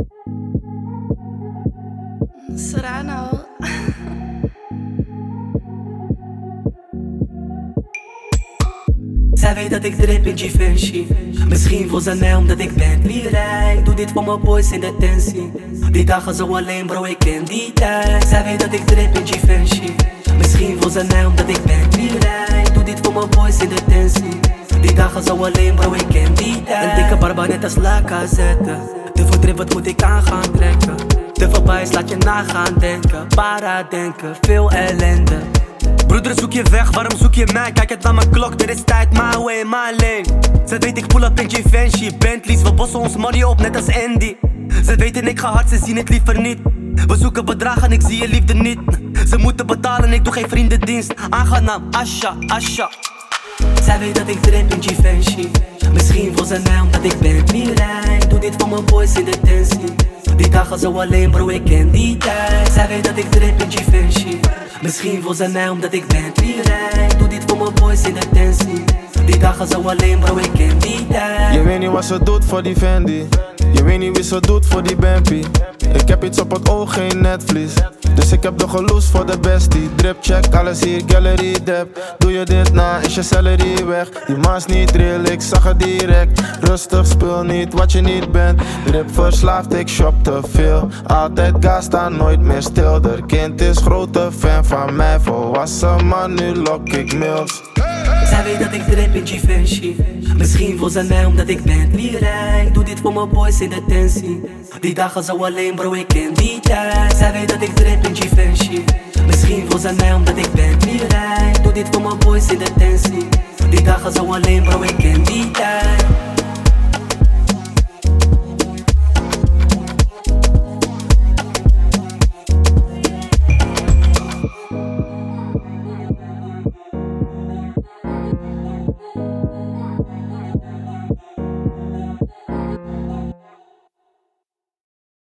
Serrano. Zij weet dat ik drip in Givenchy. Misschien wil ze mij omdat ik Bentley rijd. Doe dit voor mijn boys in de tensie. Die dagen zo alleen bro, ik ken die tijd. Zij weet dat ik drip in Givenchy. Misschien wil ze mij omdat ik Bentley rijd. Doe dit voor mijn boys in de tensie. Die dagen zo alleen bro, ik ken die tijd. Een dikke barba net als Lacazette. Te veel drip, wat moet ik aan gaan trekken? Te veel bias, laat je na gaan denken. Para denken, veel ellende. Broeder, zoek je weg, waarom zoek je mij? Kijk het naar mijn klok, er is tijd, my way, my lane. Ze weet ik pull up in Givenchy, Bentleys, we bossen ons money op net als Andy. Ze weten ik ga hard, ze zien het liever niet. We zoeken bedragen, ik zie je liefde niet. Ze moeten betalen, ik doe geen vriendendienst. Aangenaam, Asha, Asha. Zij weet dat ik drip in Givenchy. Misschien wil ze mij omdat ik Bentley rijd. Doe dit voor mijn boys in de tensie. Die dagen zo alleen bro, ik ken die tijd. Zij weet dat ik drip in Givenchy. Misschien wil ze mij omdat ik Bentley rijd. Doe dit voor mijn boys in de tensie. Die dagen zo alleen bro, ik ken die tijd. Je weet niet wat ze doet voor die Fendi. Je weet niet wie ze doet voor die Bampy. Ik heb iets op het oog, geen netvlies. Dus ik heb de geloos voor de bestie. Drip check, alles hier, gallery dep. Doe je dit na, is je celery weg. Die maas niet real, ik zag het direct. Rustig, speel niet wat je niet bent. Drip verslaafd, ik shop te veel. Altijd gas, sta nooit meer stil. De kind is grote fan van mij. Volwassen man, nu lok ik mails. Zij weet dat ik drip in Givenchy. Misschien wil ze mij omdat ik Bentley rijd. Doe dit voor mijn boys in de tensie. Die dagen zo alleen bro, ik ken die tijd. Zij weet dat ik drip in Givenchy. Misschien wil ze mij omdat ik Bentley rijd. Doe dit voor mijn boys in de tensie. Die dagen zo alleen bro, ik ken die tijd.